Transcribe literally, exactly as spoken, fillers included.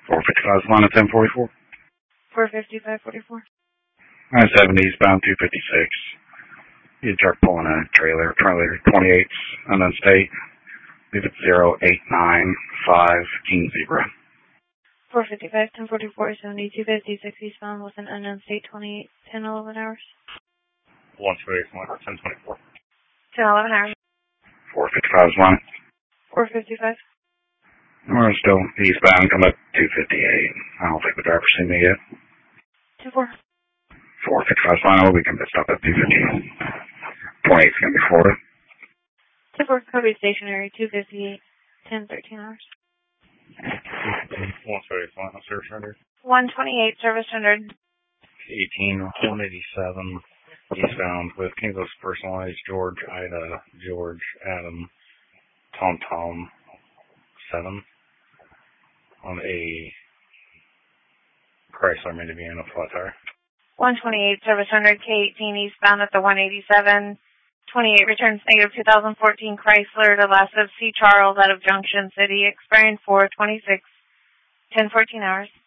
four fifty-five is line at ten forty-four. four fifty-five forty-four. nine seventy eastbound two fifty-six. You truck pulling a trailer, trailer twenty-eight, unknown state. Leave it zero eight nine five King Zebra. four fifty-five, ten forty-four, seventy-two fifty-six eastbound with an unknown state, twenty-eight, ten, eleven hours. one two eight, ten twenty-four. ten, eleven hours. four fifty-five is line. four fifty-five. We're still eastbound, come up two fifty-eight. I don't think the driver's seen me yet. two four. four fifty-five is line, we can stop at two fifty-eight. twenty-eight is going to be Florida. two four, copy stationary, two fifty-eight, ten, thirteen hours. one twenty-eight, final service rendered. one twenty-eight, service rendered. eighteen, one eighty-seven, eastbound with Kingos Personalized, George, Ida, George, Adam, Tom Tom, seven, on a Chrysler Mini-Van flat tire. one twenty-eight, service rendered, K eighteen, eastbound at the one eighty-seven. twenty-eight, returns negative two thousand fourteen Chrysler to Last of C. Charles out of Junction City, expiring four twenty-six, ten fourteen hours.